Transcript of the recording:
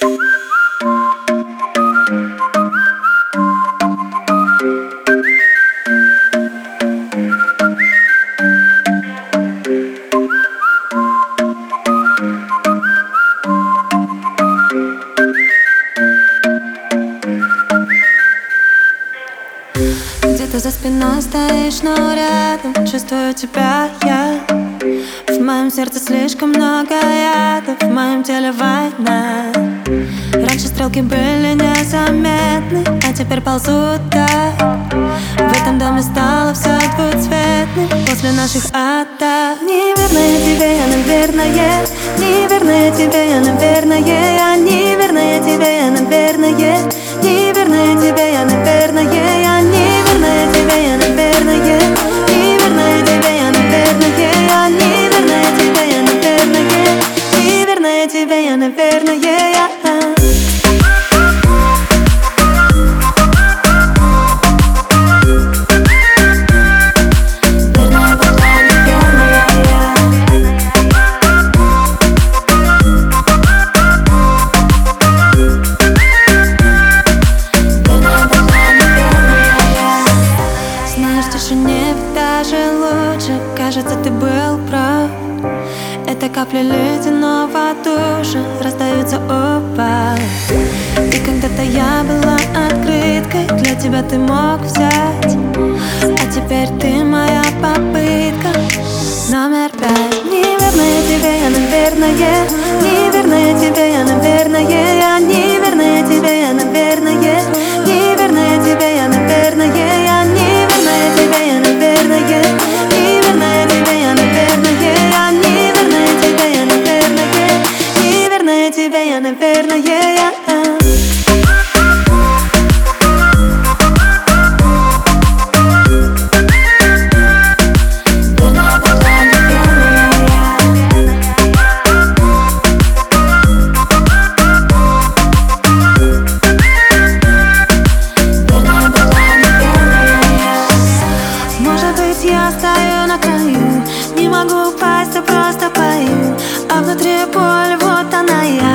Где-то за спиной стоишь, но рядом чувствую тебя я. В моем сердце слишком много ядов, в моем теле война. Раньше стрелки были незаметны, а теперь ползут так. В этом доме стало все двуцветным после наших атак. Неверная тебе я, наверное, неверная тебе я, наверное, я неверная тебе я, наверное, неверная тебе я, наверное, я неверная тебе я, наверное, неверная тебе я, наверное, я неверная тебе я, наверное, неверная тебе я, наверное, я. Даже лучше, кажется, ты был прав. Это капли ледяного душа раздаются оба. И когда-то я была открыткой, для тебя ты мог взять. А теперь ты моя попытка номер 5. Неверная тебе я, наверное, неверная тебе я, наверное, я неверная тебе я, наверное, неверная тебе я, наверное, я неверная тебе я, наверное, неверная тебе я, наверное, я неверная тебе я, наверное, неверная тебе я, наверное, я. Я стою на краю, не могу упасть, а просто пою. А внутри боль, вот она я.